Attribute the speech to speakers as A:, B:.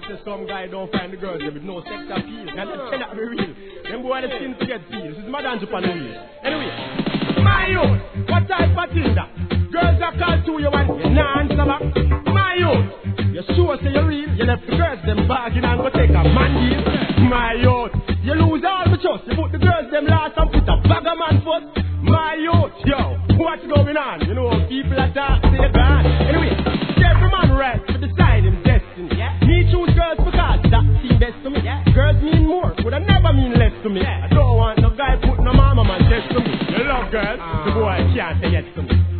A: say some guy don't find the girls there with no sex appeal. And that cannot be real. Them boy the skin to get feel. This is my dance upon the wheel. Anyway, my youth, what type of thing that? Girls are called to you and you nah answer back. My youth, you sure say you're real. You left the girls them bargain and go take a man deal. My youth, you lose all the trust. You put the girls them last and put a bag of man first. My youth, yo, what's going on? You know, people are talking, they're gone. Anyway, every man right to decide him destiny. Yeah. Me choose girls because that seem best to me. Yeah. Girls mean more, would I never mean less to me. Yeah. I don't want no guy putting no mama man test to me. You love girls, the boy can't say yes to me.